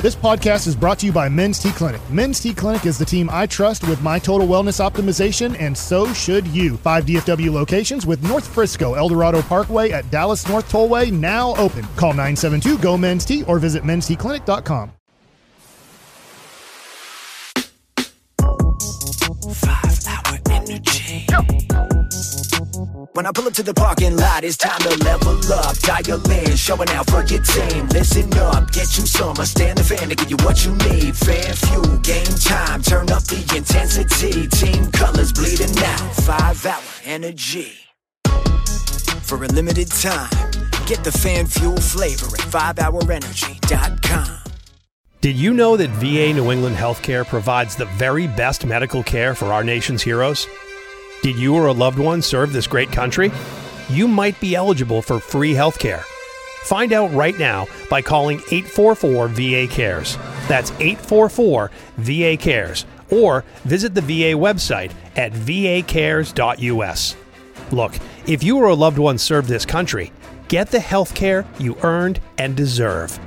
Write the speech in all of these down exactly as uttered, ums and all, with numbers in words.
This podcast is brought to you by Men's T Clinic. Men's T Clinic is the team I trust with my total wellness optimization, and so should you. Five D F W locations with North Frisco, El Dorado Parkway at Dallas North Tollway now open. Call nine seven two, G O, Men's T or visit mens t clinic dot com. Five hour energy. When I pull up to the parking lot, it's time to level up. Dial in, showing out for your team. Listen up, get you some. I stand the fan to give you what you need. Fan fuel, game time. Turn up the intensity. Team colors bleeding out. Five hour energy. For a limited time, get the fan fuel flavor at five hour energy dot com. Did you know that V A New England Healthcare provides the very best medical care for our nation's heroes? Did you or a loved one serve this great country? You might be eligible for free health care. Find out right now by calling eight four four V A cares. That's eight four four V A cares. Or visit the V A website at v a cares dot u s. Look, if you or a loved one served this country, get the health care you earned and deserve.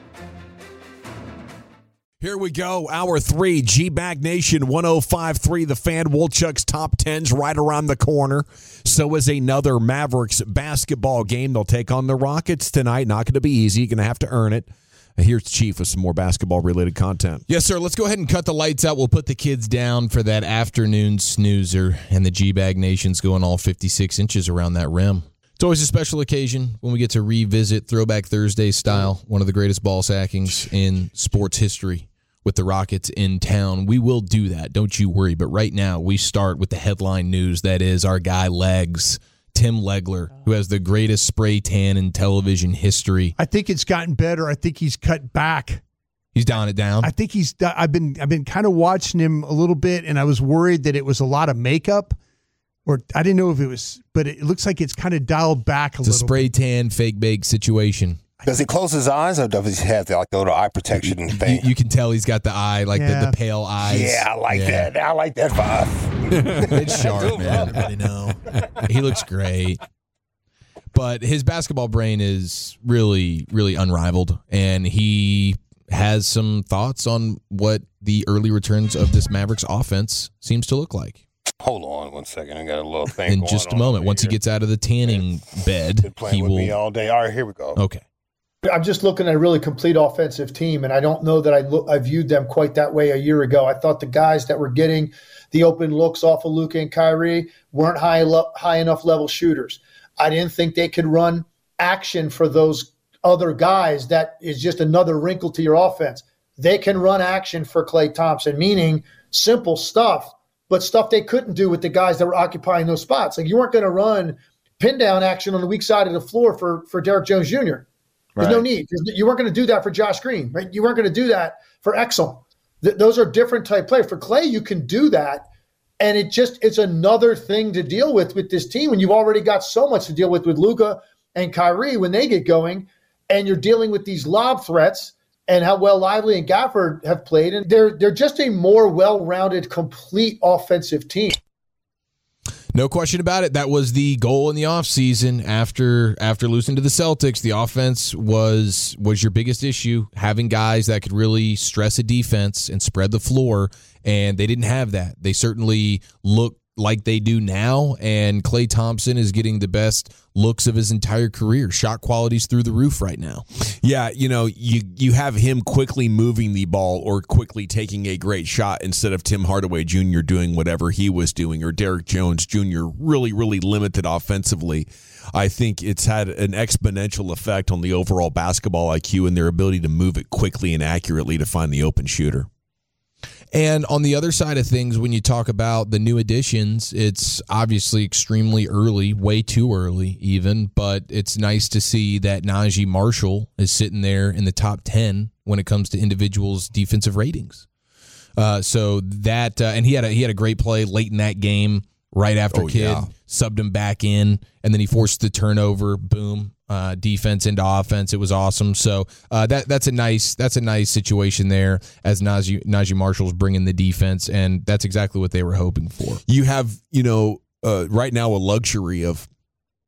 Here we go, hour three, G-Bag Nation one oh five point three, the Fan. Wolchuk's top tens right around the corner. So is another Mavericks basketball game. They'll take on the Rockets tonight. Not going to be easy. You're going to have to earn it. Here's Chief with some more basketball-related content. Yes, sir. Let's go ahead and cut the lights out. We'll put the kids down for that afternoon snoozer, and the G-Bag Nation's going all fifty-six inches around that rim. It's always a special occasion when we get to revisit Throwback Thursday style, one of the greatest ball sackings in sports history. With the Rockets in town. We will do that, don't you worry. But right now, we start with the headline news. That is our guy, Legs, Tim Legler, who has the greatest spray tan in television history. I think it's gotten better. I think he's cut back. He's down it down? I think he's, I've been I've been kind of watching him a little bit, and I was worried that it was a lot of makeup. Or I didn't know if it was, but it looks like it's kind of dialed back a it's little bit. It's a spray tan, fake bake situation. Does he close his eyes, or does he have the, like the little eye protection thing? You, you can tell he's got the eye, like yeah. the, the pale eyes. Yeah, I like yeah. that. I like that vibe. It's sharp, man. I know. He looks great. But his basketball brain is really, really unrivaled, and he has some thoughts on what the early returns of this Mavericks offense seems to look like. Hold on one second. I got a little thing In going just a on moment. Once here. he gets out of the tanning Been bed, playing he with will. me all day. All right, here we go. Okay. I'm just looking at a really complete offensive team, and I don't know that I, look, I viewed them quite that way a year ago. I thought the guys that were getting the open looks off of Luka and Kyrie weren't high, lo- high enough level shooters. I didn't think they could run action for those other guys. That is just another wrinkle to your offense. They can run action for Klay Thompson, meaning simple stuff, but stuff they couldn't do with the guys that were occupying those spots. Like you weren't going to run pin down action on the weak side of the floor for, for Derrick Jones Junior There's right. no need. You weren't going to do that for Josh Green, right? You weren't going to do that for Exum. Th- those are different type players. For Klay, you can do that, and it just it's another thing to deal with with this team when you've already got so much to deal with with Luka and Kyrie when they get going, and you're dealing with these lob threats and how well Lively and Gafford have played, and they're they're just a more well-rounded, complete offensive team. No question about it. That was the goal in the offseason after after losing to the Celtics. The offense was was your biggest issue, having guys that could really stress a defense and spread the floor, and they didn't have that. They certainly look like they do now, and Klay Thompson is getting the best looks of his entire career. Shot quality's through the roof right now. Yeah, you know, you you have him quickly moving the ball or quickly taking a great shot instead of Tim Hardaway Junior doing whatever he was doing, or Derrick Jones Junior really, really limited offensively. I think it's had an exponential effect on the overall basketball I Q and their ability to move it quickly and accurately to find the open shooter. And on the other side of things, when you talk about the new additions, it's obviously extremely early, way too early even, but it's nice to see that Najee Marshall is sitting there in the top ten when it comes to individuals' defensive ratings. Uh, so that, uh, and he had a, he had a great play late in that game, right after oh, Kidd yeah. subbed him back in, and then he forced the turnover, boom. Uh, defense into offense. It was awesome. So uh, that that's a nice that's a nice situation there as Najee, Najee Marshall's bringing the defense, and that's exactly what they were hoping for. You have, you know, uh, right now a luxury of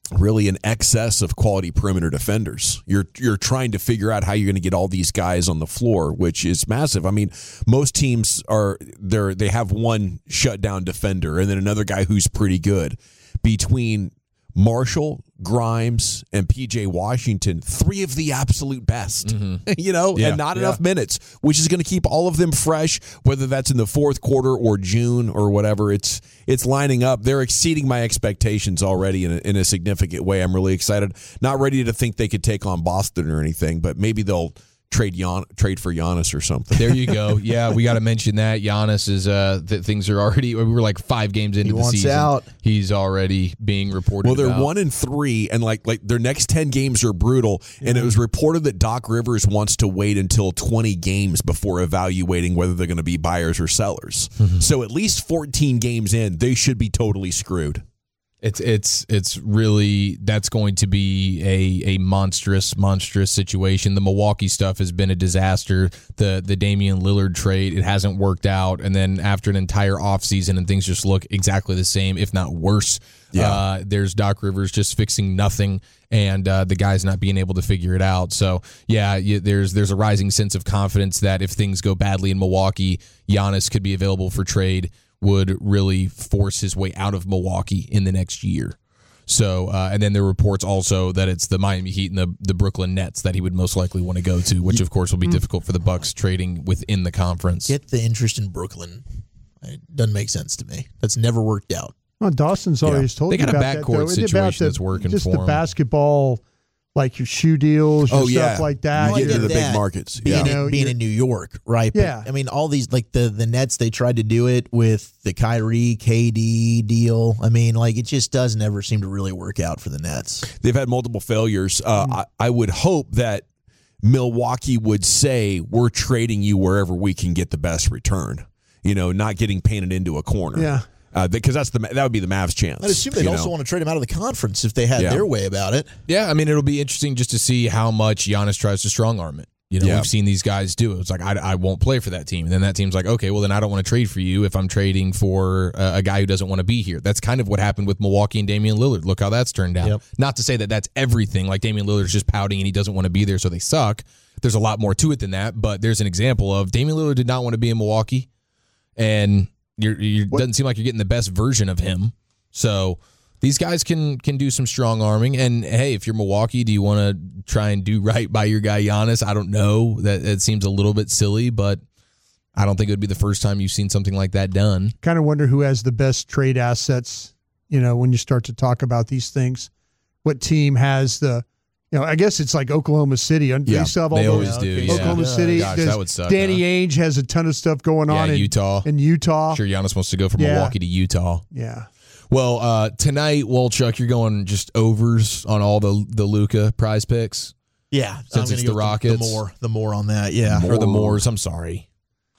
really an excess of quality perimeter defenders. You're you're trying to figure out how you're going to get all these guys on the floor, which is massive. I mean, most teams are they they have one shutdown defender and then another guy who's pretty good. Between Marshall, Grimes, and P J Washington, three of the absolute best, mm-hmm. you know, yeah, and not yeah. enough minutes, which is going to keep all of them fresh, whether that's in the fourth quarter or June or whatever. It's it's lining up. They're exceeding my expectations already in a, in a significant way. I'm really excited. Not ready to think they could take on Boston or anything, but maybe they'll trade Gian, trade for Giannis or something. There you go. Yeah, we got to mention that Giannis is uh that things are already. We were like five games into he the wants season. Out. He's already being reported. Well, they're about. one and three, and like like their next ten games are brutal. Yeah. And it was reported that Doc Rivers wants to wait until twenty games before evaluating whether they're going to be buyers or sellers. Mm-hmm. So at least fourteen games in, they should be totally screwed. It's it's it's really that's going to be a a monstrous monstrous situation. The Milwaukee stuff has been a disaster. The the Damian Lillard trade, it hasn't worked out, and then after an entire offseason and things just look exactly the same, if not worse. Yeah. Uh, there's Doc Rivers just fixing nothing, and uh, the guy's not being able to figure it out. So yeah, you, there's there's a rising sense of confidence that if things go badly in Milwaukee, Giannis could be available for trade. Would really force his way out of Milwaukee in the next year. So, uh, and then there are reports also that it's the Miami Heat and the, the Brooklyn Nets that he would most likely want to go to, which of course will be difficult for the Bucks trading within the conference. Get the interest in Brooklyn. It doesn't make sense to me. That's never worked out. Well, Dawson's always yeah. told they you got about a that. backcourt situation about the, that's working just for the them. basketball, like your shoe deals, your oh, yeah. stuff like that. You get into the that, big markets. Being, Yeah. in, You know, being in New York, right? But, Yeah. I mean, all these, like the, the Nets, they tried to do it with the Kyrie, K D deal. I mean, like, it just doesn't ever seem to really work out for the Nets. They've had multiple failures. Uh, I, I would hope that Milwaukee would say, we're trading you wherever we can get the best return. You know, not getting painted into a corner. Yeah. Because uh, that's the that would be the Mavs' chance. I'd assume they'd you also know? want to trade him out of the conference if they had Yeah. their way about it. Yeah, I mean, it'll be interesting just to see how much Giannis tries to strong arm it. You know, Yeah. we've seen these guys do it. It's like, I, I won't play for that team. And then that team's like, okay, well, then I don't want to trade for you if I'm trading for a, a guy who doesn't want to be here. That's kind of what happened with Milwaukee and Damian Lillard. Look how that's turned out. Yep. Not Not to say that that's everything. Like Damian Lillard's just pouting and he doesn't want to be there, so they suck. There's a lot more to it than that. But there's an example of Damian Lillard did not want to be in Milwaukee. And you're, you doesn't seem like you're getting the best version of him. So these guys can can do some strong arming. And hey, if you're Milwaukee, do you want to try and do right by your guy Giannis? I don't know. That it seems a little bit silly, but I don't think it would be the first time you've seen something like that done. Kind of wonder who has the best trade assets, you know, when you start to talk about these things. What team has the, you know, I guess it's like Oklahoma City. They Yeah, still have all they those- always do. Yeah. Oklahoma City. Gosh, There's- that would suck, Danny huh? Ainge has a ton of stuff going Yeah, on in Utah. In Utah. Sure, Giannis wants to go from Yeah. Milwaukee to Utah. Yeah. Well, uh, tonight, Wolchuk, you're going just overs on all the the Luka prize picks? Yeah. Since I'm it's gonna the go with Rockets. The more, the more on that, yeah. Or the Moors, I'm sorry.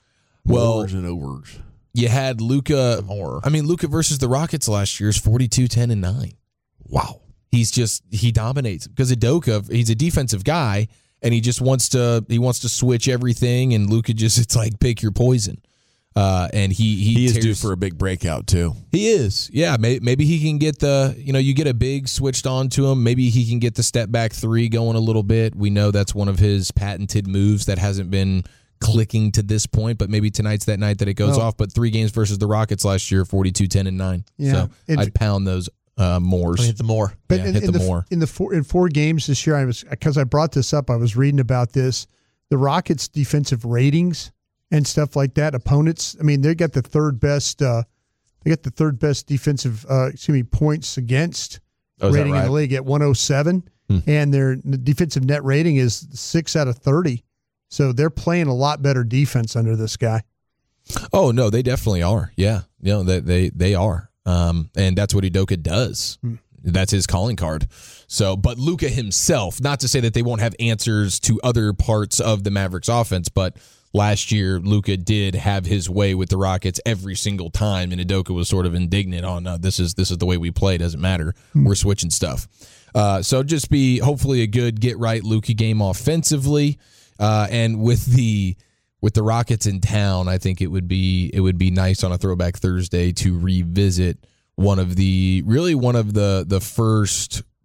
Well, Overs and overs. you had Luka. The more. I mean, Luka versus the Rockets last year is forty-two, ten, and nine. Wow. He's just, he dominates. Because Udoka, he's a defensive guy, and he just wants to, he wants to switch everything, and Luka just, it's like, pick your poison. Uh, and he he, He is tears, due for a big breakout, too. He is. Yeah, may, maybe he can get the, you know, you get a big switched on to him. Maybe he can get the step back three going a little bit. We know that's one of his patented moves that hasn't been clicking to this point, but maybe tonight's that night that it goes Well, off. But three games versus the Rockets last year, forty-two, ten, and nine. Yeah. So It- I'd pound those uh, Moors. I hit the more. But Yeah, in, hit in the the, more. in the four in four games this year, I was because I brought this up. I was reading about this. The Rockets' defensive ratings and stuff like that. Opponents. I mean, they got the third best. Uh, they got the third best defensive. Uh, excuse me, points against Oh, is that rating in right? the league at one oh seven, Hmm. and their defensive net rating is six out of thirty. So they're playing a lot better defense under this guy. Oh no, they definitely are. Yeah, you know, they they they are, um, and that's what Udoka does. Hmm. That's his calling card. So, but Luka himself, not to say that they won't have answers to other parts of the Mavericks offense, but last year Luka did have his way with the Rockets every single time, and Udoka was sort of indignant on uh, this is this is the way we play. Doesn't matter. We're switching stuff. Uh, so just be hopefully a good get right Luka game offensively, uh, and with the. With the Rockets in town, I think it would be it would be nice on a Throwback Thursday to revisit one of the really one of the the first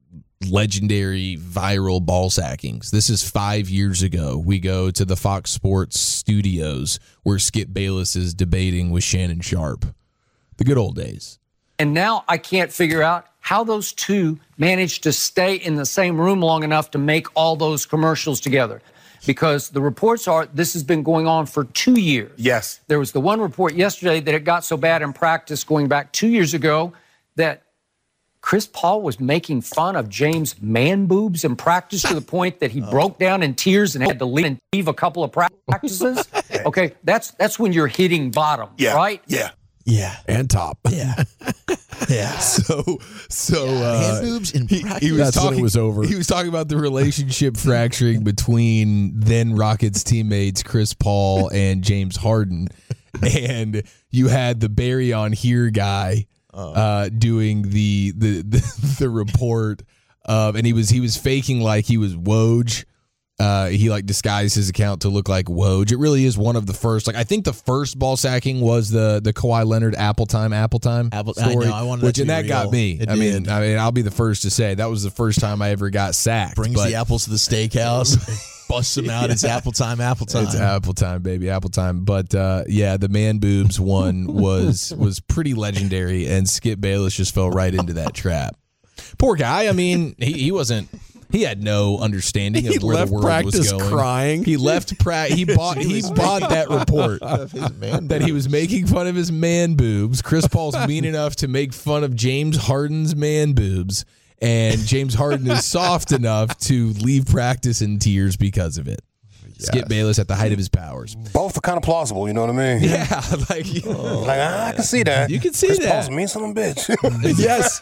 legendary viral ball sackings. This is five years ago. We go to the Fox Sports studios where Skip Bayless is debating with Shannon Sharp. The good old days. And now I can't figure out how those two managed to stay in the same room long enough to make all those commercials together. Because the reports are this has been going on for two years. Yes. There was the one report yesterday that it got so bad in practice going back two years ago that Chris Paul was making fun of James' man boobs in practice to the point that he broke down in tears and had to leave, and leave a couple of practices. Okay, that's that's when you're hitting bottom, Yeah. right? Yeah. Yeah. And top. Yeah. Yeah. So, so Man uh, boobs in he, practice. he was That's when talking. it was over. He was talking about the relationship fracturing between then Rockets teammates Chris Paul and James Harden, and you had the Barry on Here guy uh, doing the the the, the report of, and he was he was faking like he was Woj. Uh, he like disguised his account to look like Woj. It really is one of the first. Like I think the first ball sacking was the the Kawhi Leonard Apple Time Apple Time Apple- I story, know, I wanted that which to and be that real. got me. It I mean, did. I mean, I'll be the first to say that was the first time I ever got sacked. Brings but the apples to the steakhouse, busts them out. It's apple time, apple time. It's Apple Time, baby, Apple Time. But uh, yeah, the man boobs one was was pretty legendary, and Skip Bayless just fell right into that trap. Poor guy. I mean, he, he wasn't. He had no understanding of He where left the world was practice going. crying. He left pra- He bought. He bought that report that he was making fun of his man boobs. Chris Paul's mean enough to make fun of James Harden's man boobs, and James Harden is soft enough to leave practice in tears because of it. Skip Bayless at the height of his powers. Both are kind of plausible, you know what I mean? Yeah, like Like, I can see that. You can see Chris that. Paul's a mean son of a bitch. yes,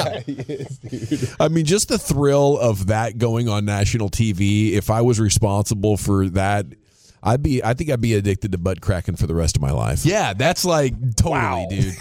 yeah. I mean, just the thrill of that going on national T V. If I was responsible for that, I'd be. I think I'd be addicted to butt cracking for the rest of my life. Yeah, that's like totally, Wow. dude.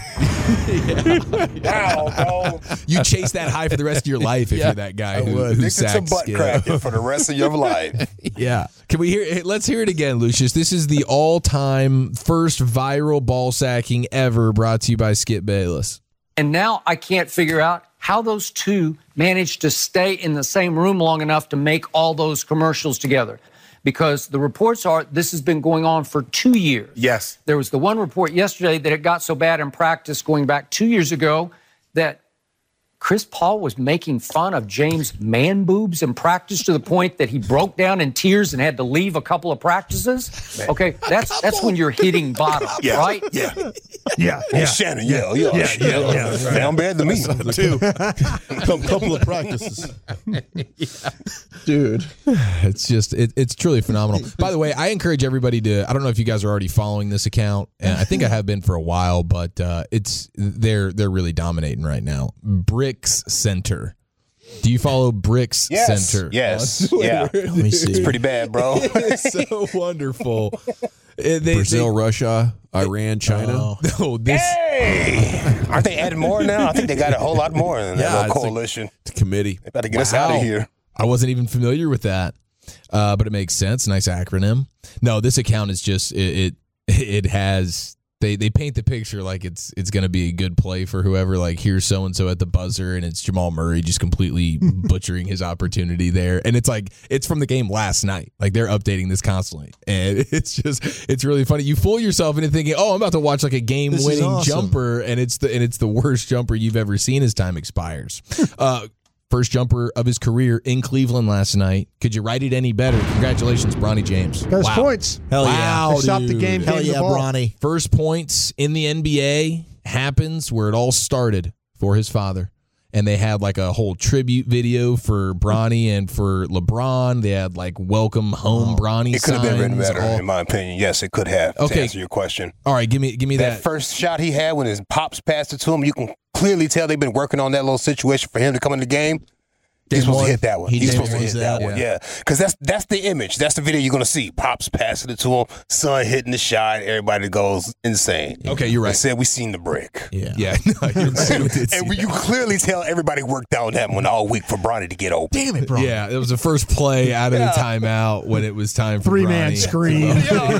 Wow, bro. You chase that high for the rest of your life if Yeah, you're that guy I who, would. who Addicted to sacks butt Skip. cracking for the rest of your life. Yeah. Can we hear it? Let's hear it again, Lucius. This is the all-time first viral ball sacking ever, brought to you by Skip Bayless. And now I can't figure out how those two managed to stay in the same room long enough to make all those commercials together. Because the reports are this has been going on for two years. Yes. There was the one report yesterday that it got so bad in practice going back two years ago that Chris Paul was making fun of James' man boobs in practice to the point that he broke down in tears and had to leave a couple of practices. Okay, that's that's when you're hitting bottom, Yeah. right? Yeah. Yeah, Yeah. yeah. Shannon, yeah, yeah. Yeah, yeah, yeah. Sound bad to me. Two. couple of practices. Dude. It's just it, it's truly phenomenal. By the way, I encourage everybody to. I don't know if you guys are already following this account, and I think I have been for a while, but uh, it's they're they're really dominating right now. Bricks Center. Do you follow Bricks Yes. Center? Yes. Yeah. Let me see. It's pretty bad, bro. It's so wonderful. Uh, they- Brazil, they- Russia, Iran, China. Oh. no, this Hey! Aren't they adding more now? I think they got a whole lot more than Yeah, that little it's a- coalition. It's a committee. They better get us out Wow. of here. I wasn't even familiar with that, uh, but it makes sense. Nice acronym. No, this account is just it. It, it has they they paint the picture like it's it's going to be a good play for whoever. Like here's so and so at the buzzer, and it's Jamal Murray just completely butchering his opportunity there. And it's like it's from the game last night. Like they're updating this constantly, and it's just it's really funny. You fool yourself into thinking, oh, I'm about to watch like a game This is winning awesome. jumper, and it's the and it's the worst jumper you've ever seen as time expires. uh, First jumper of his career in Cleveland last night. Could you write it any better? Congratulations, Bronny James. Got his Wow. points. Hell yeah. Wow, They stopped the dude. game. Hell came the yeah, ball. Bronny. First points in the N B A happens where it all started for his father. And they had like a whole tribute video for Bronny and for LeBron. They had like welcome home Bronny It could have been written signs, better, all- in my opinion. Yes, it could have. Okay. To answer your question, All right, give me give me that, that. first shot he had when his pops passed it to him, you can clearly tell they've been working on that little situation for him to come in the game. He's supposed one. to hit that one. He He's did supposed to was hit that, that. one. Yeah. Yeah, because that's that's the image. That's the video you're gonna see. Pops passing it to him, son hitting the shot. Everybody goes insane. Okay, you're right. They said we seen the brick. Yeah. Yeah, no, you're right. We did see And we, you clearly tell everybody worked on that one all week for Bronny to get open. Damn it, bro. Yeah, it was the first play out of the timeout when it was time for Three man Bronny. screen.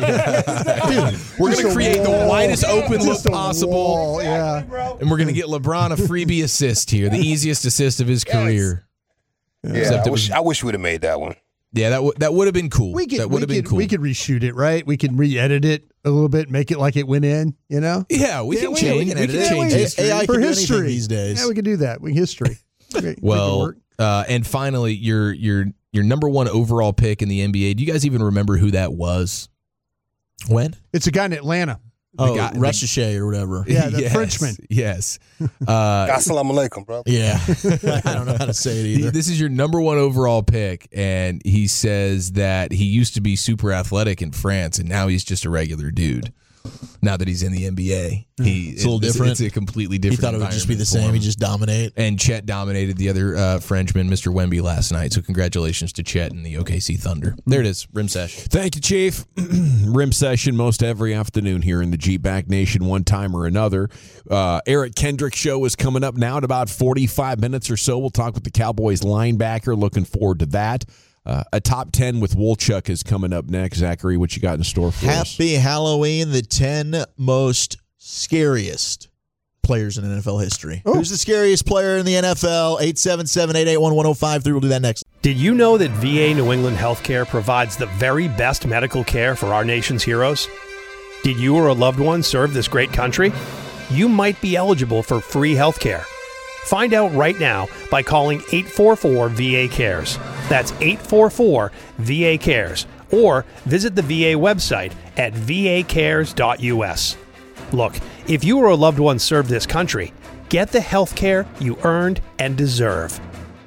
Dude, we're Just going to a create the wall. widest open look Just a possible. wall, yeah. And we're going to get LeBron a freebie assist here, the easiest assist of his career. Yeah, I wish, I wish we'd have made that one. Yeah, that w- that would have been cool. We could, that would we have been could, cool. We could reshoot it, right? We could re-edit it a little bit, make it like it went in, you know? Yeah, we Yeah, can we- change. we We can can, edit it. change Yeah, history. A I For can do anything history. these days. Yeah, we could do that. We history. Make- make it Well, work. uh, and finally, your your your number one overall pick in the N B A. Do you guys even remember who that was? When? It's a guy in Atlanta. Oh, guy- the- Ricochet or whatever. Yeah, the Yes, Frenchman. Yes. Uh, Assalamu alaikum, bro. Yeah. I don't know how to say it either. This is your number one overall pick, and he says that he used to be super athletic in France, and now he's just a regular dude. Now that he's in the N B A, he It's a little different. It's a completely He different. thought it would just be the environment for same. him. He just dominate. And Chet dominated the other uh, Frenchman, Mister Wemby, last night. So congratulations to Chet and the O K C Thunder. There it is, rim sesh. Thank you, Chief. Rim session most every afternoon here in the G-Bag Nation, one time or another. Uh, Eric Kendrick show is coming up now in about forty-five minutes or so. We'll talk with the Cowboys linebacker. Looking forward to that. Uh, a top ten with Wolchuk is coming up next. Zachary, what you got in store for us? Happy Halloween, the ten most scariest players in N F L history. Oh. Who's the scariest player in the N F L? eight seven seven, eight eight one, one oh five three. We'll do that next. Did you know that V A New England Healthcare provides the very best medical care for our nation's heroes? Did you or a loved one serve this great country? You might be eligible for free health care. Find out right now by calling eight four four V A cares. That's eight four four V A cares. Or visit the V A website at v a cares dot u s. Look, if you or a loved one served this country, get the health care you earned and deserve.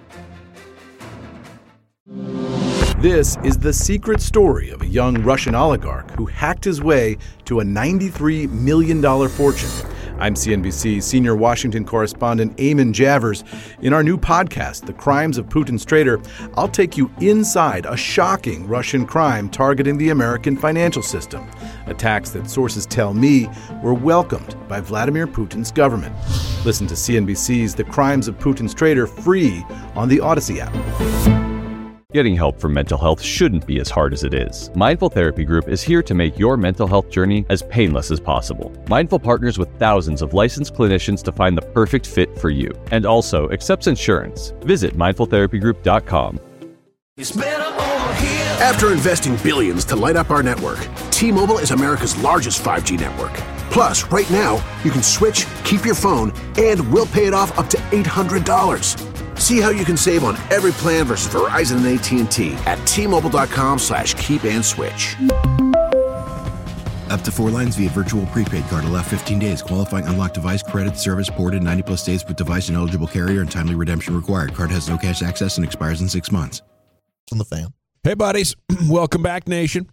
This is the secret story of a young Russian oligarch who hacked his way to a ninety-three million dollars fortune. I'm C N B C senior Washington correspondent Eamon Javers. In our new podcast, The Crimes of Putin's Traitor, I'll take you inside a shocking Russian crime targeting the American financial system. Attacks that sources tell me were welcomed by Vladimir Putin's government. Listen to C N B C's The Crimes of Putin's Traitor free on the Odyssey app. Getting help for mental health shouldn't be as hard as it is. Mindful Therapy Group is here to make your mental health journey as painless as possible. Mindful partners with thousands of licensed clinicians to find the perfect fit for you, and also accepts insurance. Visit mindful therapy group dot com. After investing billions to light up our network, T-Mobile is America's largest five G network. Plus, right now, you can switch, keep your phone, and we'll pay it off up to eight hundred dollars. See how you can save on every plan versus Verizon and A T and T at T-Mobile.com slash keep and switch. Up to four lines via virtual prepaid card. Allow fifteen days. Qualifying unlocked device credit service ported ninety plus days with device and eligible carrier and timely redemption required. Card has no cash access and expires in six months. On the fan. Hey, buddies. Welcome back, nation.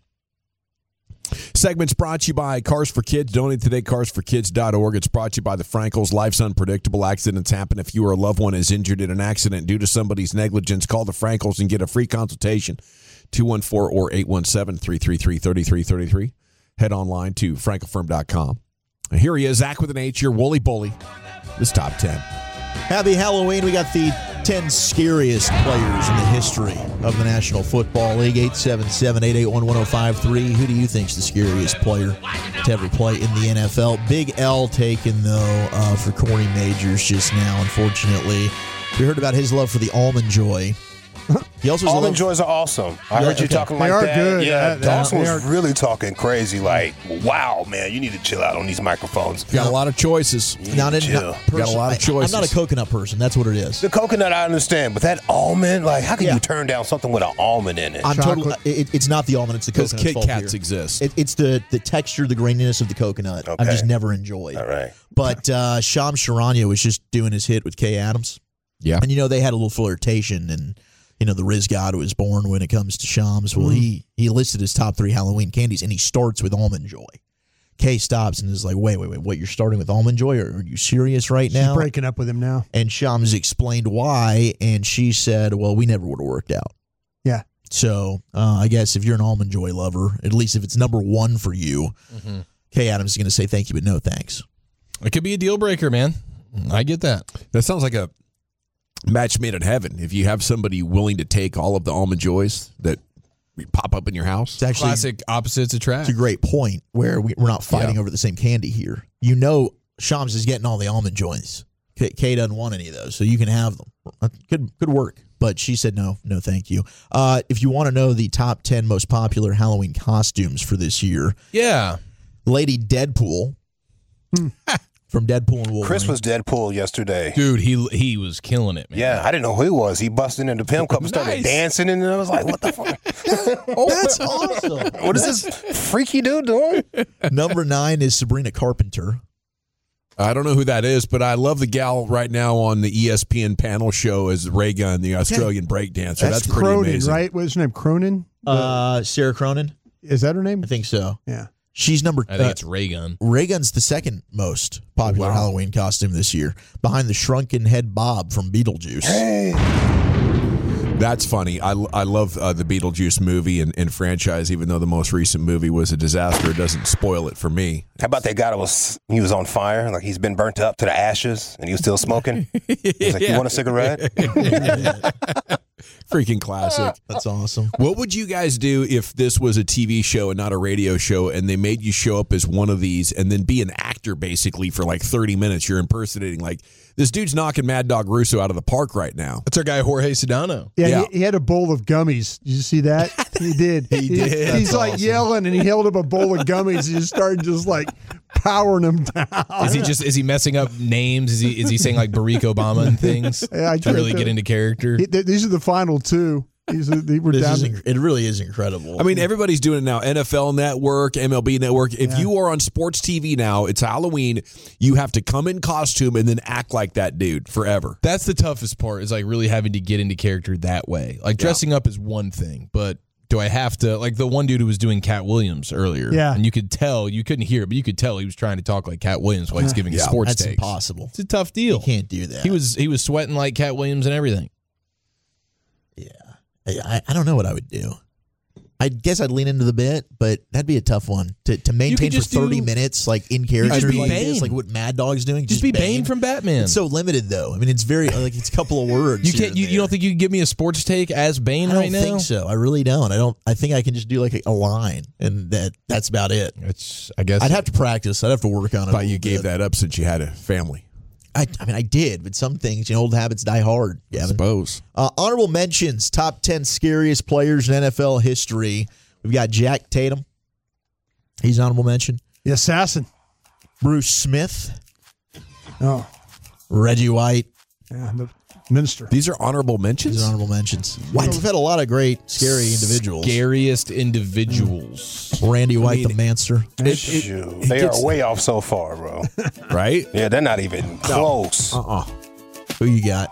Segment's brought to you by Cars for Kids. Donate today, cars for kids dot org. It's brought to you by the Frankels. Life's unpredictable. Accidents happen. If you or a loved one is injured in an accident due to somebody's negligence, call the Frankels and get a free consultation. two one four or eight one seven, three three three, three three three three. Head online to frankel firm dot com. And here he is, Zach with an H, your Wooly Bully. This top ten. Happy Halloween. We got the ten scariest players in the history of the National Football League. eight seven seven, eight eight one, one oh five three. Who do you think's the scariest player to ever play in the N F L? Big L taken, though, uh, for Corey Majors just now, unfortunately. We heard about his love for the Almond Joy. He also has a Almond love- Joys are awesome. I Yeah, heard you okay. talking They like are that. good. Yeah, Uh, they Dawson was are- really talking crazy. Like, wow, man, you need to chill out on these microphones. Got a lot of choices. You need Not to in, chill. not Got a lot of I- choices. I'm not a coconut person. That's what it is. The coconut, I understand, but that almond, like, how can Yeah. you turn down something with an almond in it? I'm Chocolate. totally. It, it's not the almond. It's the Because coconut. Kit Kats exist. It, it's the the texture, the graininess of the coconut. I've Okay. just never enjoyed. All right. But uh, Shams Charania was just doing his hit with Kay Adams. Yeah. And, you know, they had a little flirtation, and, you know, the Riz God was born when it comes to Shams. Well, he, he listed his top three Halloween candies, and he starts with Almond Joy. Kay stops and is like, wait, wait, wait, what, you're starting with Almond Joy? Are, are you serious right She's now? breaking up with him now. And Shams explained why, and she said, well, we never would have worked out. Yeah. So uh, I guess if you're an Almond Joy lover, at least if it's number one for you, Mm-hmm. Kay Adams is going to say thank you, but no thanks. It could be a deal breaker, man. I get that. That sounds like a match made in heaven. If you have somebody willing to take all of the Almond Joys that pop up in your house. It's actually Classic opposites attract. it's a great point where we, we're not fighting Yeah. over the same candy here. You know, Shams is getting all the Almond Joys. Kay, Kay doesn't want any of those, so you can have them. That Could could work, but she said no, no, thank you. Uh, if you want to know the top ten most popular Halloween costumes for this year, yeah, Lady Deadpool from Deadpool and Wolverine. Chris was Deadpool yesterday. Dude, he he was killing it, man. Yeah, I didn't know who he was. He busted into Pimp Cup and started Nice. dancing, and I was like, what the fuck? Oh, that's awesome. What is this freaky dude doing? Number nine is Sabrina Carpenter. I don't know who that is, but I love the gal right now on the E S P N panel show as Ray Gunn, the Australian breakdancer. That's, That's pretty Cronin, amazing. right? What's her name? Cronin? Uh, Sarah Cronin. Is that her name? I think so. Yeah. She's number. I think uh, it's Ray Gun. Ray Gun's the second most popular Wow. Halloween costume this year, behind the shrunken head Bob from Beetlejuice. Hey. That's funny. I, I love uh, the Beetlejuice movie and, and franchise, even though the most recent movie was a disaster. It doesn't spoil it for me. How about that guy that was, he was on fire, like he's been burnt up to the ashes, and he was still smoking? He's like, you want a cigarette? Freaking classic. That's awesome. What would you guys do if this was a T V show and not a radio show, and they made you show up as one of these and then be an actor basically for like thirty minutes? You're impersonating, like, this dude's knocking Mad Dog Russo out of the park right now. That's our guy Jorge Sedano. Yeah, Yeah. He, he had a bowl of gummies. Did you see that? He did. He did. He's That's like awesome. yelling, and he held up a bowl of gummies. And he started just like powering them down. Is he just is he messing up names? Is he is he saying like Barack Obama and things Yeah, I to really tried get to- into character? He- th- these are the final two. These are, they were This down. is inc- it really is incredible. I mean, everybody's doing it now. N F L Network, M L B Network. If Yeah. you are on sports T V now, it's Halloween. You have to come in costume and then act like that dude forever. That's the toughest part. Is like really having to get into character that way. Like dressing up is one thing, but do I have to like the one dude who was doing Cat Williams earlier? Yeah. and you could tell you couldn't hear it, but you could tell he was trying to talk like Cat Williams while he's giving Yeah, a sports that's takes. impossible. It's a tough deal. You can't do that. He was he was sweating like Cat Williams and everything. I, I don't know what I would do. I guess I'd lean into the bit, but that'd be a tough one to, to maintain for just thirty do- minutes, like in character, just be like Bane. this, like what Mad Dog's doing. Just be Bane from Batman. It's so limited, though. I mean, it's very like it's a couple of words. You here can't. and You, you there. don't think you could give me a sports take as Bane I don't right now? think so. I really don't. I don't. I think I can just do like a, a line, and that that's about it. It's. I guess I'd have to practice. I'd have to work on it. a Thought you little gave bit. that up since you had a family. I, I mean, I did, but some things, you know, old habits die hard. I Gavin. suppose. Uh, honorable mentions: top ten scariest players in N F L history. We've got Jack Tatum. He's an honorable mention. The assassin. Bruce Smith, Oh, Reggie White. yeah, the minister. These are honorable mentions? These are honorable mentions. Wow, we've had a lot of great, scary individuals. Scariest individuals. Randy White, I mean, the Manster. It- it- Shoot, it they gets- are way off so far, bro. right? Yeah, they're not even close. Uh-uh. Who you got?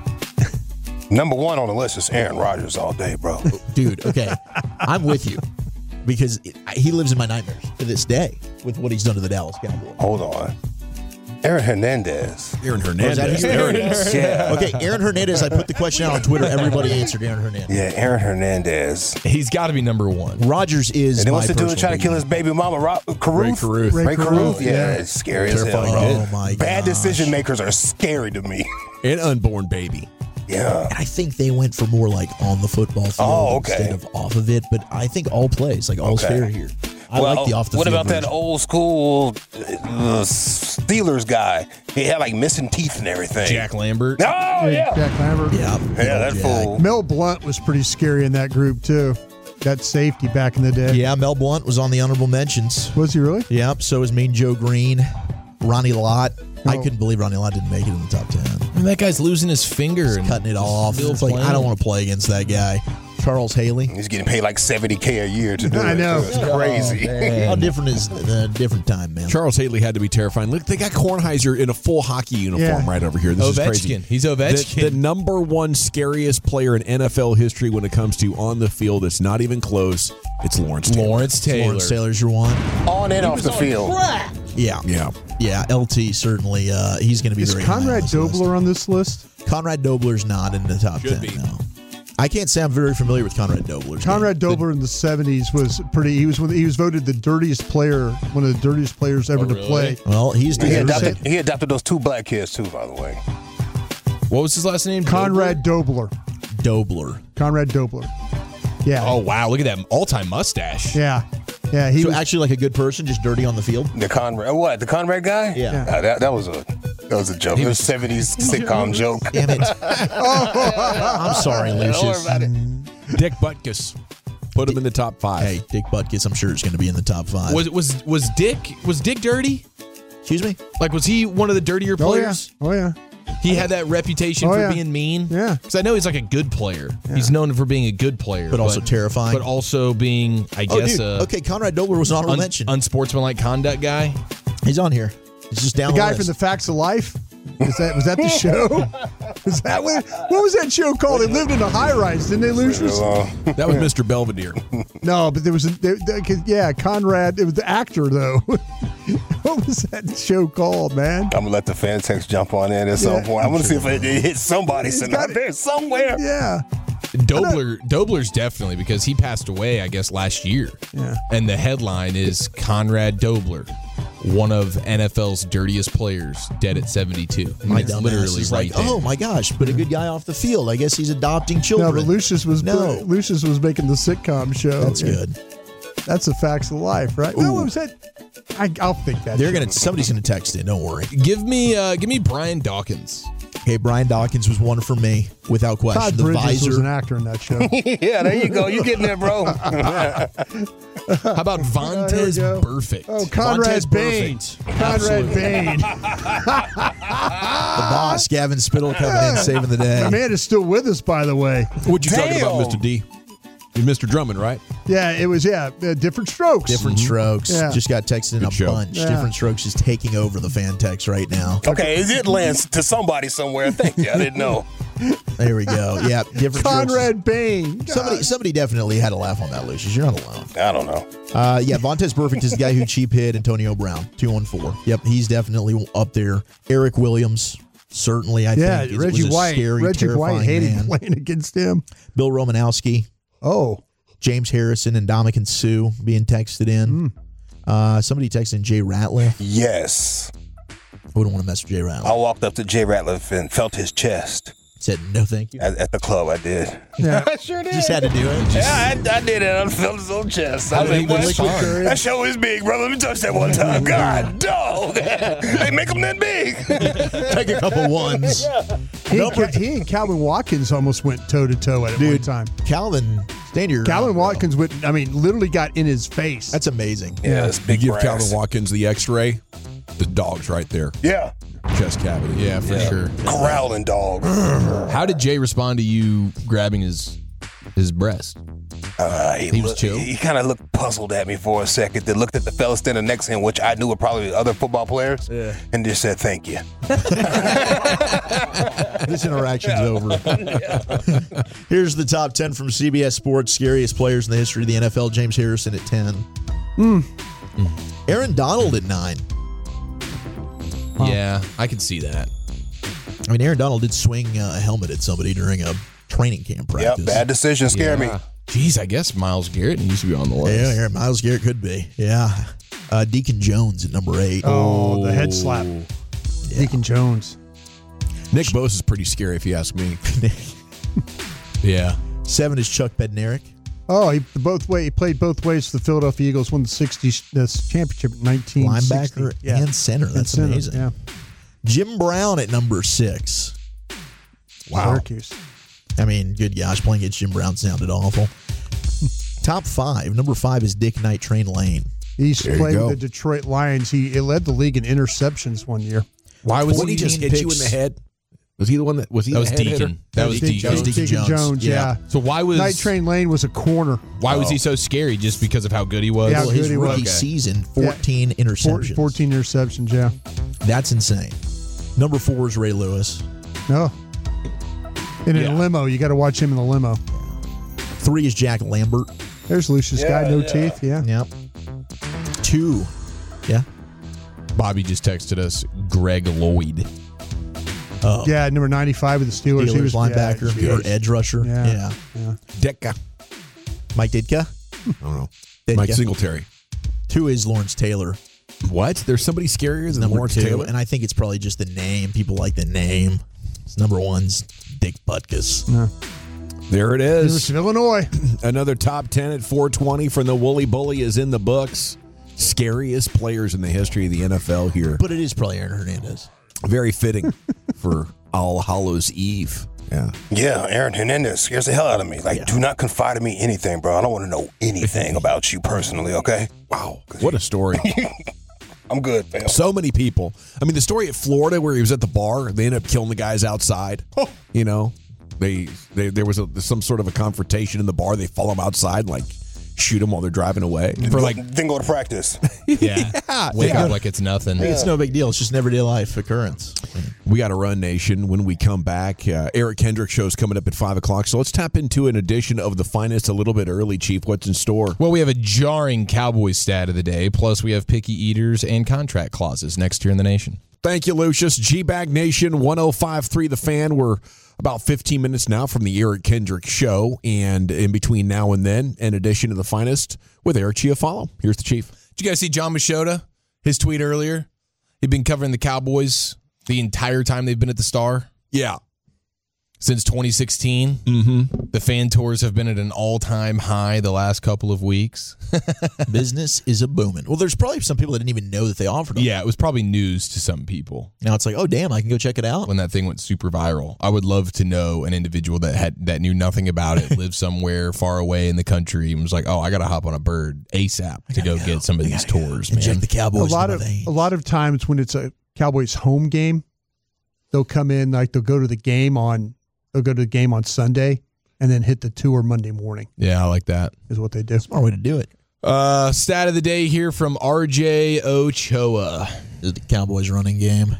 Number one on the list is Aaron Rodgers all day, bro. Dude, okay. I'm with you because it, he lives in my nightmares to this day with what he's done to the Dallas Cowboys. Hold on. Aaron Hernandez. Aaron Oh, is that Hernandez. who you- There it is. Yeah. Okay, Aaron Hernandez. I put the question out on Twitter. Everybody answered Aaron Hernandez. Yeah, Aaron Hernandez. He's got to be number one. Rodgers is And then my what's the dude personal trying to kill his baby mama, Ro- Caruth? Ray Caruth. Ray, Ray Caruth? Caruth, Yeah, yeah. it's scary as hell, Terrifying bro. hit. Oh, my Bad gosh. decision makers are scary to me. An unborn baby. Yeah. And I think they went for more like on the football field Oh, okay. instead of off of it. But I think all plays, like all's Okay. fair here. I well, like the off the what field about that version. old school uh, Steelers guy? He had like missing teeth and everything. Jack Lambert. Oh, yeah. Jack Lambert. Yeah, Yeah, that Jack. fool. Mel Blunt was pretty scary in that group too. That safety back in the day. Yeah, Mel Blunt was on the honorable mentions. Was he really? Yep. So was Mean Joe Green, Ronnie Lott. I Oh. couldn't believe Ronnie Lott didn't make it in the top ten. And that guy's losing his finger and Cutting it off. still It's like playing. I don't want to play against that guy. Charles Haley. He's getting paid like seventy K a year to do I it. know. too. It's crazy. How different is the different time, man? Charles Haley had to be terrifying. Look, they got Kornheiser in a full hockey uniform Yeah. right over here. This is crazy. Ovechkin. He's Ovechkin. The, the number one scariest player in N F L history when it comes to on the field, it's not even close. It's Lawrence Taylor. Lawrence Taylor. Lawrence Taylor's your one. On and off the field. Yeah. Yeah. Yeah, L T certainly. Uh, he's going to be Is very Conrad high on this list. Dobler on this list? Conrad Dobler's not in the top Should ten. be. No. I can't say I'm very familiar with Conrad Dobler's Conrad game. Dobler in the seventies was pretty. He was one, he was voted the dirtiest player, one of the dirtiest players ever Oh, to really? play. Well, he's He doing adopted, he adopted those two black kids too, by the way. What was his last name? Conrad Dobler. Dobler. Conrad Dobler. Yeah. Oh wow! Look at that all-time mustache. Yeah. Yeah. He So was. actually like a good person, just dirty on the field. The Conrad, what? The Conrad guy? Yeah. Uh, that, that was a That was a joke. It was a seventies sitcom joke. Damn it. I'm sorry, Lucius. Don't worry about it. Dick Butkus. Put him in the top five. Hey, Dick Butkus, I'm sure is going to be in the top five. Was was was Dick was Dick dirty? Excuse me? Like, was he one of the dirtier players? Oh, yeah. He had that reputation Oh, for yeah. being mean. Yeah. Because I know he's like a good player. He's known for being a good player. But also terrifying. But also being, I Oh, guess, dude. a Okay, Conrad Dobler was an honorable un- mention. unsportsmanlike conduct guy. He's on here. He's just down The the guy list. from the Facts of Life. Is that was that the show? Was that what? What was that show called? They lived in a high rise, didn't they, Lucius? That was Mister Belvedere. No, but there was a there, there, yeah, Conrad. It was the actor though. What was that show called, man? I'm gonna let the fan text jump on in at some Yeah. point. I'm gonna see if it, it hits somebody It's sitting got- out there somewhere. Yeah. Dobler, Dobler's definitely, because he passed away, I guess, last year. Yeah. And the headline is Conrad Dobler, one of N F L's dirtiest players, dead at seventy-two. My It's dumbass literally is right like, there. oh my gosh, but a good guy off the field. I guess he's adopting children. No, but Lucius was No. Lucius was making the sitcom show. That's Yeah. good. That's the Facts of Life, right? No, what was that? I, I'll think that. They're show. gonna somebody's gonna text in. Don't worry. Give me, uh, give me Brian Dawkins. Okay, Brian Dawkins was one for me without question. Todd the Bridges visor. was an actor in that show. Yeah, there you go. You getting there, bro. How about Vontez go. Burfict? Oh, Conrad Vontez Bain. Burfict. Conrad Bain. The boss, Gavin Spittle, coming in saving the day. My man is still with us, by the way. What you talking about, Damn. Mister D? You're Mister Drummond, right? Yeah, it was, yeah, uh, different strokes. Different strokes. Yeah. Just got texted in Good a show. bunch. Yeah. Different strokes is taking over the fan text right now. Okay, is it lands to somebody somewhere? Thank you. I didn't know. There we go. Yeah, different Conrad Bain. strokes. Somebody, somebody definitely had a laugh on that, Lucius. You're not alone. I don't know. Uh, yeah, Vontez Burfict is the guy who cheap hit Antonio Brown, two on four. Yep, he's definitely up there. Eric Williams, certainly, I Yeah, think, is, Reggie was a White. scary, Reggie terrifying White hated man. playing against him. Bill Romanowski, Oh, James Harrison, and Dominican Sue being texted in. Mm. Uh, somebody texted in Jay Ratliff. Yes. Wouldn't want to mess with Jay Ratliff. I walked up to Jay Ratliff and felt his chest. Said no, thank you. At, at the club, I did. yeah. I sure did. Just had to do it. Just, Yeah, I, I did it. I felt his own chest. I was like, Liquid "What? courage. That show is big, brother. Let me touch that one time. God, dog. They make them that big. Take a couple ones. He, and, Ca- he and Calvin Watkins almost went toe to toe at Dude, one time. Calvin, stand your Calvin ground, bro. Watkins went, I mean, literally got in his face. That's amazing. Yeah, it's You big give brass. Calvin Watkins the X-ray. The dog's right there, Yeah. chest cavity. Yeah, for sure. Growling dog. How did Jay respond to you grabbing his his breast? Uh, he He was looked- chill? He, he kind of looked puzzled at me for a second. Then looked at the fella standing next to him, which I knew were probably other football players, Yeah. and just said, "Thank you." This interaction's over. Here's the top ten from C B S Sports, scariest players in the history of the N F L. James Harrison at ten. Mm. Aaron Donald at nine. Yeah, I could see that. I mean, Aaron Donald did swing uh, a helmet at somebody during a training camp practice. Yep, bad decision. Scare me. Jeez, I guess Myles Garrett needs to be on the list. Yeah, Aaron Miles Garrett could be. Yeah. Uh, Deacon Jones at number eight. Oh, the head slap. Deacon Jones. Nick Bosa is pretty scary if you ask me. Yeah. Seven is Chuck Bednarik. Oh, he both way. He played both ways for the Philadelphia Eagles. Won the sixty this championship in nineteen sixty. Linebacker Yeah. and center. And That's center, amazing. Yeah. Jim Brown at number six. Wow. Syracuse. I mean, good gosh, playing against Jim Brown sounded awful. Top five. Number five is Dick Night Train Lane. He used to There you play go. with the Detroit Lions. He, he led the league in interceptions one year. Why was he just hit picks. you in the head? Was he the one that was he? That the was head Deacon. hitter? That was Deacon, Deacon. That was Deacon Deacon Jones. Jones, yeah. So why was Night Train Lane was a corner. why was Oh. he so scary? Just because of how good he was? Yeah, Well, good his he was. rookie Okay. season, fourteen Four, interceptions. fourteen interceptions, yeah. That's insane. Number four is Ray Lewis. No. In Yeah. a limo. You got to watch him in the limo. Three is Jack Lambert. There's Lucius Yeah, Guy, no yeah. teeth. Yeah. Yep. Two. Yeah. Bobby just texted us Greg Lloyd. Oh. Yeah, number ninety-five of the Steelers. Steelers he was linebacker yeah, or edge rusher. Yeah. Yeah. yeah. Ditka. Mike Ditka. I don't know. Ditka. Mike Singletary. Two is Lawrence Taylor. What? There's somebody scarier than Number Lawrence two. Taylor? And I think it's probably just the name. People like the name. It's number one's Dick Butkus. No. There it University is. of Illinois. Another top ten at four twenty from the Wooly Bully is in the books. Scariest players in the history of the N F L here. But it is probably Aaron Hernandez. Very fitting for All Hallows Eve. Yeah. Yeah, Aaron Hernandez scares the hell out of me. Like, yeah. do not confide in me anything, bro. I don't want to know anything about you personally, okay? Wow. What a story. I'm good, fam. So many people. I mean, the story at Florida where he was at the bar, they ended up killing the guys outside. Oh. You know, they, they there was a, some sort of a confrontation in the bar. They follow him outside, like, shoot them while they're driving away. For like, then go to practice. Yeah. yeah. Wake yeah. up like it's nothing. Yeah. It's no big deal. It's just an everyday life occurrence. We got to run, Nation. When we come back, uh, Eric Kendrick show's coming up at five o'clock. So let's tap into an edition of The Finest a little bit early, Chief. What's in store? Well, we have a jarring Cowboys stat of the day, plus we have picky eaters and contract clauses next year in the Nation. Thank you, Lucius. G-Bag Nation, one oh five point three The Fan. We're about fifteen minutes now from the Eric Kendrick Show, and in between now and then, an edition of The Finest with Eric Chiafalo. Here's the Chief. Did you guys see John Machota? His tweet earlier? He'd been covering the Cowboys the entire time they've been at the Star. Yeah. Since twenty sixteen. Mm-hmm. The fan tours have been at an all-time high the last couple of weeks. Business is a booming. Well, there's probably some people that didn't even know that they offered them. Yeah, it was probably news to some people. Now it's like, oh, damn, I can go check it out. When that thing went super viral. I would love to know an individual that had that knew nothing about it, lived somewhere far away in the country, and was like, oh, I got to hop on a bird ASAP to go, go get some of these go. tours, man. Check the Cowboys. A lot, of, a lot of times when it's a Cowboys home game, they'll come in, like they'll go to the game on they'll go to the game on Sunday and then hit the tour Monday morning. Yeah, I like that. Is what they do. Smart way to do it. Uh, stat of the day here from R J Ochoa. Is the Cowboys running game?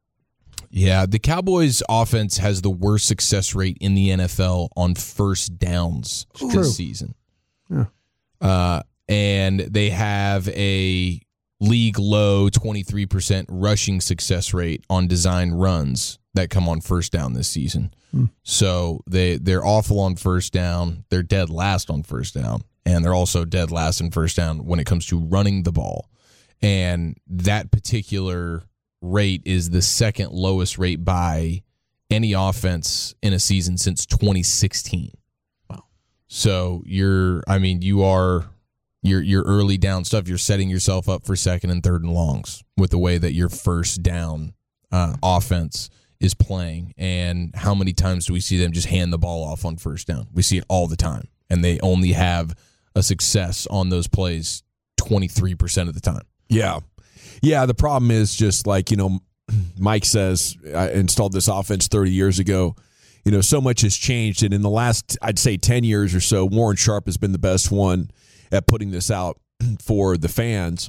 Yeah, the Cowboys offense has the worst success rate in the N F L on first downs True. this season. Yeah. Uh, and they have a league low twenty-three percent rushing success rate on design runs that come on first down this season. Hmm. So they, they're awful on first down. They're dead last on first down. And they're also dead last in first down when it comes to running the ball. And that particular rate is the second lowest rate by any offense in a season since twenty sixteen. Wow. So you're, I mean, you are, your your early down stuff, you're setting yourself up for second and third and longs with the way that your first down uh, offense is playing. And how many times do we see them just hand the ball off on first down? We see it all the time. And they only have a success on those plays twenty-three percent of the time. Yeah. Yeah, the problem is just like, you know, Mike says, I installed this offense thirty years ago. You know, so much has changed. And in the last, I'd say ten years or so, Warren Sharp has been the best one at putting this out for the fans.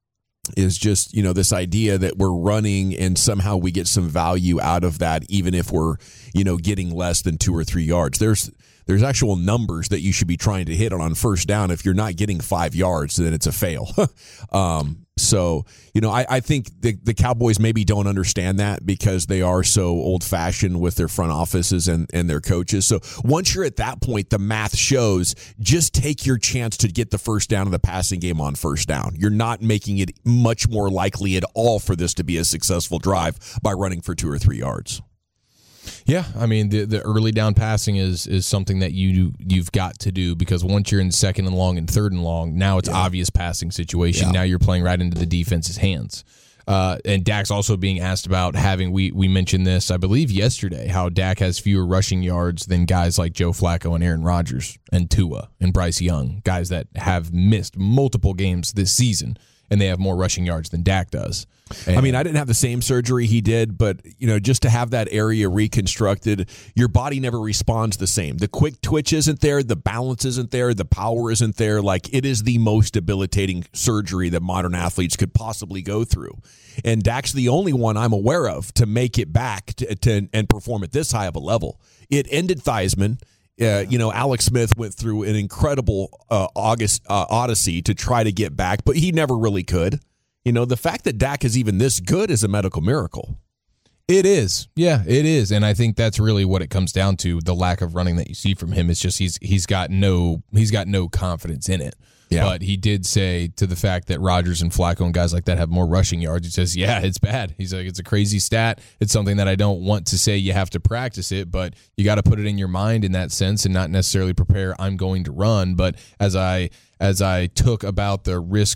Is just, you know, this idea that we're running and somehow we get some value out of that, even if we're, you know, getting less than two or three yards. There's there's actual numbers that you should be trying to hit on first down. If you're not getting five yards, then it's a fail. um, so, you know, I, I think the, the Cowboys maybe don't understand that because they are so old-fashioned with their front offices and, and their coaches. So once you're at that point, the math shows just take your chance to get the first down in the passing game on first down. You're not making it much more likely at all for this to be a successful drive by running for two or three yards. Yeah, I mean the the early down passing is is something that you you've got to do because once you're in second and long and third and long, now it's yeah. obvious passing situation. Yeah. Now you're playing right into the defense's hands. Uh, and Dak's also being asked about having we we mentioned this I believe yesterday how Dak has fewer rushing yards than guys like Joe Flacco and Aaron Rodgers and Tua and Bryce Young, guys that have missed multiple games this season and they have more rushing yards than Dak does. And I mean, I didn't have the same surgery he did, but, you know, just to have that area reconstructed, your body never responds the same. The quick twitch isn't there. The balance isn't there. The power isn't there. Like, it is the most debilitating surgery that modern athletes could possibly go through. And Dak's the only one I'm aware of to make it back to, to and perform at this high of a level. It ended Theismann. Uh, you know, Alex Smith went through an incredible uh, August uh, odyssey to try to get back, but he never really could. You know, the fact that Dak is even this good is a medical miracle. It is. Yeah, it is. And I think that's really what it comes down to. The lack of running that you see from him is just he's he's got no he's got no confidence in it. Yeah. But he did say to the fact that Rodgers and Flacco and guys like that have more rushing yards, he says, yeah, it's bad. He's like, it's a crazy stat. It's something that I don't want to say you have to practice it, but you got to put it in your mind in that sense and not necessarily prepare I'm going to run. But as I as I took about the risk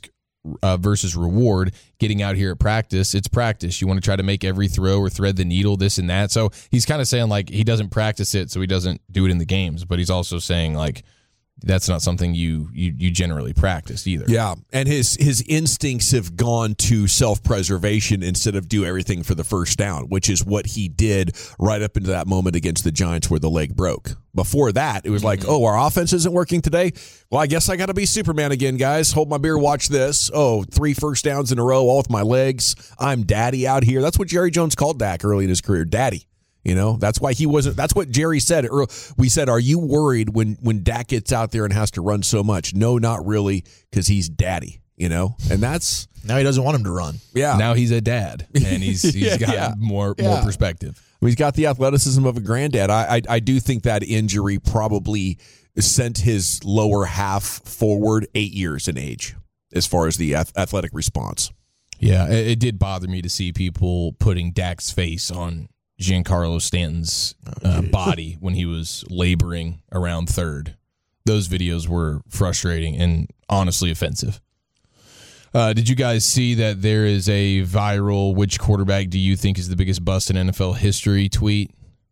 uh, versus reward. Getting out here at practice, it's practice. You want to try to make every throw or thread the needle, this and that. So he's kind of saying like he doesn't practice it, so he doesn't do it in the games. But he's also saying like that's not something you you, you generally practice either. Yeah, and his his instincts have gone to self-preservation instead of do everything for the first down, which is what he did right up into that moment against the Giants where the leg broke. Before that, it was like, oh, our offense isn't working today? Well, I guess I got to be Superman again, guys. Hold my beer, watch this. Oh, three first downs in a row, all with my legs. I'm daddy out here. That's what Jerry Jones called Dak early in his career, daddy. You know, that's why he wasn't. That's what Jerry said. We said, are you worried when, when Dak gets out there and has to run so much? No, not really, because he's daddy, you know, and that's. Now he doesn't want him to run. Yeah. Now he's a dad, and he's he's yeah, got yeah. more Yeah. more perspective. He's got the athleticism of a granddad. I, I I do think that injury probably sent his lower half forward eight years in age as far as the athletic response. Yeah, it, it did bother me to see people putting Dak's face on Giancarlo Stanton's uh, body when he was laboring around third. Those videos were frustrating and honestly offensive. Uh, did you guys see that there is a viral which quarterback do you think is the biggest bust in N F L history tweet?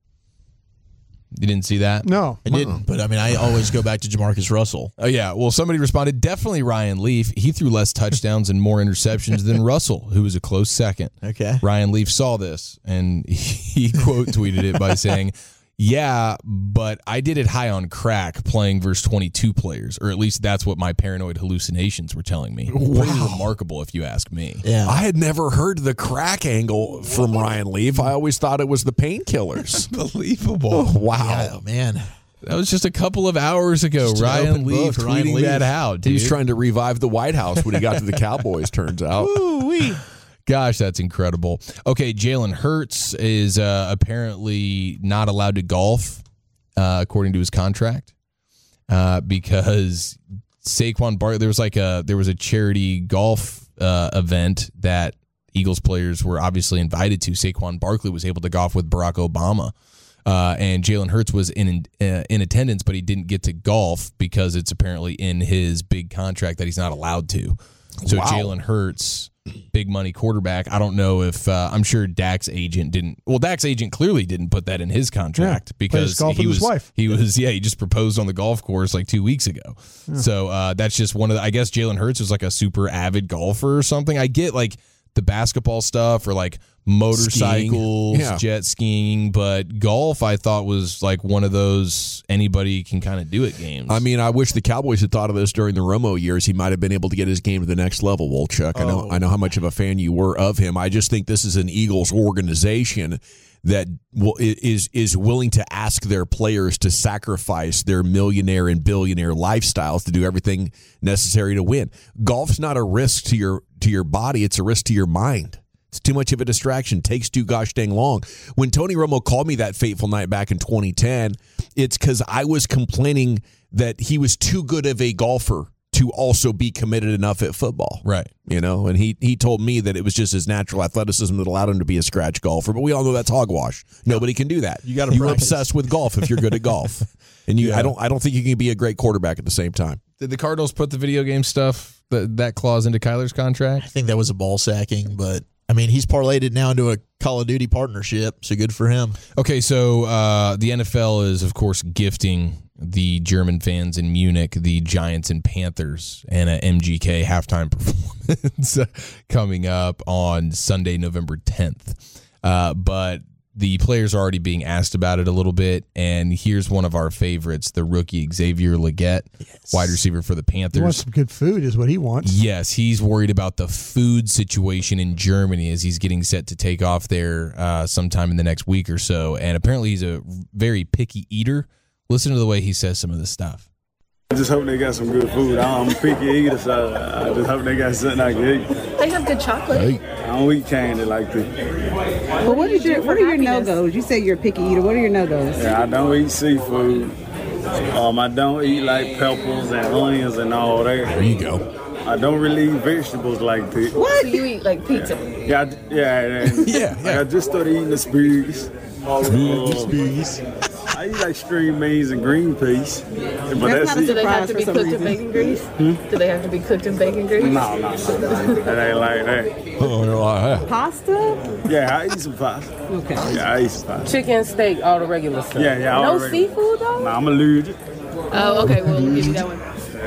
You didn't see that? No. I didn't, but I mean, I always go back to Jamarcus Russell. Oh, yeah. Well, somebody responded, definitely Ryan Leaf. He threw less touchdowns and more interceptions than Russell, who was a close second. Okay. Ryan Leaf saw this, and he quote tweeted it by saying, yeah, but I did it high on crack playing versus twenty-two players, or at least that's what my paranoid hallucinations were telling me. Wow. Pretty remarkable if you ask me. Yeah. I had never heard the crack angle from Ryan Leaf. I always thought it was the painkillers. Unbelievable. Oh, wow. Yeah, man. That was just a couple of hours ago. Just an Ryan open Leaf book, Ryan tweeting Leaf. that out, dude. He was trying to revive the White House when he got to the Cowboys, turns out. Ooh-wee. Gosh, that's incredible. Okay, Jalen Hurts is uh, apparently not allowed to golf, uh, according to his contract, uh, because Saquon Barkley. There was like a there was a charity golf uh, event that Eagles players were obviously invited to. Saquon Barkley was able to golf with Barack Obama, uh, and Jalen Hurts was in uh, in attendance, but he didn't get to golf because it's apparently in his big contract that he's not allowed to. So Wow. Jalen Hurts, big money quarterback. I don't know if uh, I'm sure Dak's agent didn't. Well, Dak's agent clearly didn't put that in his contract Yeah, because plays golf he with was his wife. he was yeah he just proposed on the golf course like two weeks ago. Yeah. So uh, that's just one of the. I guess Jalen Hurts is like a super avid golfer or something. I get like the basketball stuff or like motorcycles, Skiing. Yeah. jet skiing, but golf I thought was like one of those anybody can kind of do it games. I mean, I wish the Cowboys had thought of this during the Romo years. He might have been able to get his game to the next level, Wolchuk. I know Oh. I know how much of a fan you were of him. I just think this is an Eagles organization that will, is is willing to ask their players to sacrifice their millionaire and billionaire lifestyles to do everything necessary to win. Golf's not a risk to your to your body, it's a risk to your mind. It's too much of a distraction. Takes too gosh dang long. When Tony Romo called me that fateful night back in twenty ten, it's because I was complaining that he was too good of a golfer to also be committed enough at football. Right. You know, and he he told me that it was just his natural athleticism that allowed him to be a scratch golfer. But we all know that's hogwash. Nobody can do that. You gotta You're practice. obsessed with golf if you're good at golf. And you Yeah. I don't I don't think you can be a great quarterback at the same time. Did the Cardinals put the video game stuff that that clause into Kyler's contract? I think that was a ball sacking, but I mean, he's parlayed it now into a Call of Duty partnership, so good for him. Okay, so uh, the N F L is, of course, gifting the German fans in Munich the Giants and Panthers and an M G K halftime performance coming up on Sunday, November tenth. Uh, but the players are already being asked about it a little bit, and here's one of our favorites, the rookie Xavier Legette, yes. wide receiver for the Panthers. He wants some good food is what he wants. Yes, he's worried about the food situation in Germany as he's getting set to take off there uh, sometime in the next week or so, and apparently he's a very picky eater. Listen to the way he says some of this stuff. I just hope they got some good food. I'm a picky eater, so I just hope they got something I can eat. They have good chocolate. I don't eat candy like that. Well, what is your what are your no goes? You say you're a picky eater. What are your no goes? Yeah, I don't eat seafood. Um, I don't eat like peppers and onions and all that. There you go. I don't really eat vegetables like that. What? So you eat like pizza? Yeah, I, yeah, and yeah, yeah. I just started eating the spears. The spears. I eat like string beans and green peas. But That's that's, not a it. Do they have surprise to for be some cooked in reason. bacon grease? Hmm? Do they have to be cooked in bacon grease? No, no, no, no. It ain't like that. Oh, you're like that. Pasta? Yeah, I eat some pasta. Okay. Yeah, I eat some pasta. Chicken, steak, all the regular stuff. Yeah, yeah. all No the regular- seafood though? Nah, I'm allergic. Oh, okay. Well, we'll give you that one.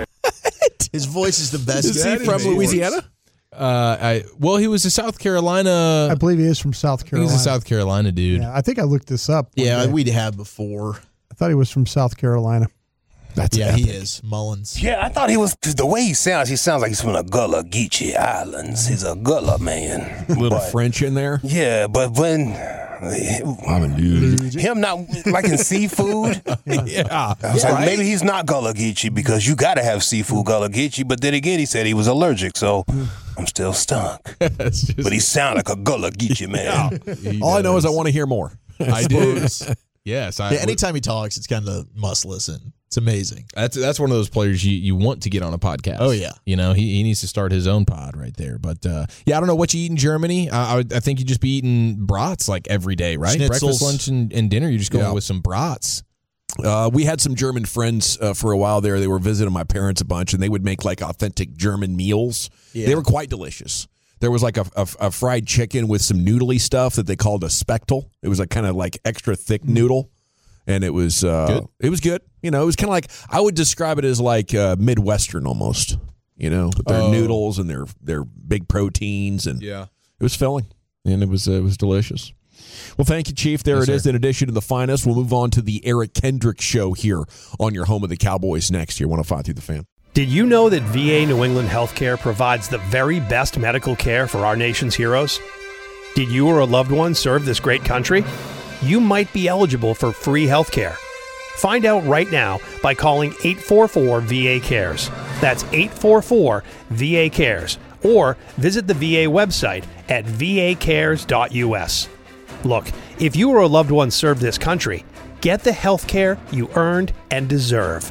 His voice is the best. Is he Daddy from voice. Louisiana? Uh, I well, he was a South Carolina. I believe he is from South Carolina. He's a South Carolina dude. Yeah, I think I looked this up. one Yeah, day. we'd have before. I thought he was from South Carolina. That's yeah, epic. he is. Mullins. Yeah, I thought he was, because the way he sounds, he sounds like he's from the Gullah Geechee Islands. He's a Gullah man. A little But- French in there. Yeah, but when I'm a dude. him not liking seafood, Yeah. I was like, maybe he's not Gullah Geechee because you got to have seafood Gullah Geechee. But then again, he said he was allergic, so I'm still stuck. It's just- But he sound like a Gullah Geechee man. he All I know is I does. want to hear more. I do. Yes. I, Yeah, anytime he talks, it's kind of must listen. It's amazing. That's that's one of those players you, you want to get on a podcast. Oh, yeah. You know, he, he needs to start his own pod right there. But uh, yeah, I don't know what you eat in Germany. I, I, would, I think you just be eating brats like every day, right? Schnitzels. Breakfast, lunch, and, and dinner. You're just going Yeah. with some brats. Uh, we had some German friends uh, for a while there. They were visiting my parents a bunch, and they would make like authentic German meals. Yeah. They were quite delicious. There was like a, a, a fried chicken with some noodly stuff that they called a spectel. It was a kind of like extra thick noodle, and it was uh, Good. it was good. You know, it was kind of like, I would describe it as like uh, Midwestern almost. You know, with their Oh. noodles and their their big proteins, and Yeah. it was filling, and it was uh, it was delicious. Well, thank you, Chief. There Yes, it is. sir. In addition to the finest, we'll move on to the Eric Kendrick Show here on your home of the Cowboys next year. one oh five through the Fan. Did you know that V A New England Healthcare provides the very best medical care for our nation's heroes? Did you or a loved one serve this great country? You might be eligible for free healthcare. Find out right now by calling eight four four V A cares. That's eight four four V A cares. Or visit the V A website at v a cares dot u s. Look, if you or a loved one served this country, get the health care you earned and deserve.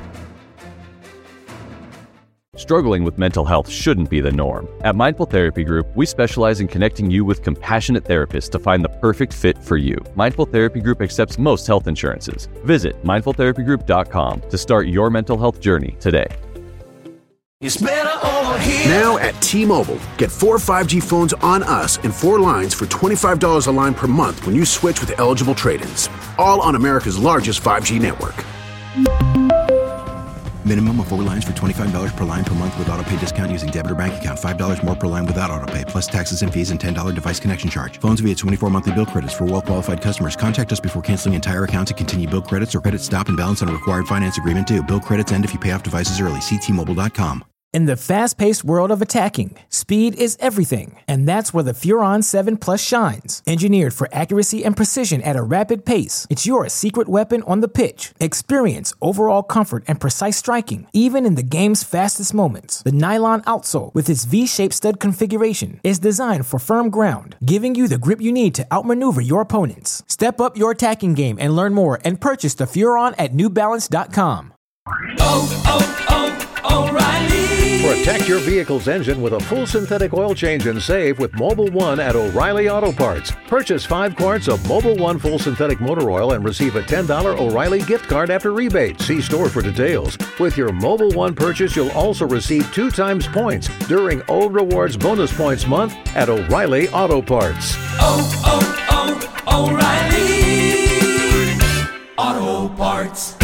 Struggling with mental health shouldn't be the norm. At Mindful Therapy Group, we specialize in connecting you with compassionate therapists to find the perfect fit for you. Mindful Therapy Group accepts most health insurances. Visit mindful therapy group dot com to start your mental health journey today. It's better over here. Now at T-Mobile, get four five G phones on us and four lines for twenty-five dollars a line per month when you switch with eligible trade-ins. All on America's largest five G network. Minimum of four lines for twenty-five dollars per line per month with autopay discount using debit or bank account. five dollars more per line without autopay, plus taxes and fees and ten dollars device connection charge. Phones via twenty-four monthly bill credits for well-qualified customers. Contact us before canceling entire account to continue bill credits or credit stop and balance on a required finance agreement due. Bill credits end if you pay off devices early. See T Mobile dot com. In the fast-paced world of attacking, speed is everything, and that's where the Furon seven Plus shines. Engineered for accuracy and precision at a rapid pace, it's your secret weapon on the pitch. Experience overall comfort and precise striking, even in the game's fastest moments. The nylon outsole, with its V-shaped stud configuration, is designed for firm ground, giving you the grip you need to outmaneuver your opponents. Step up your attacking game and learn more and purchase the Furon at new balance dot com. Oh, oh, oh, O'Reilly! Protect your vehicle's engine with a full synthetic oil change and save with Mobil one at O'Reilly Auto Parts. Purchase five quarts of Mobil one full synthetic motor oil and receive a ten dollars O'Reilly gift card after rebate. See store for details. With your Mobil one purchase, you'll also receive two times points during Old Rewards Bonus Points Month at O'Reilly Auto Parts. Oh, oh, oh, O'Reilly Auto Parts.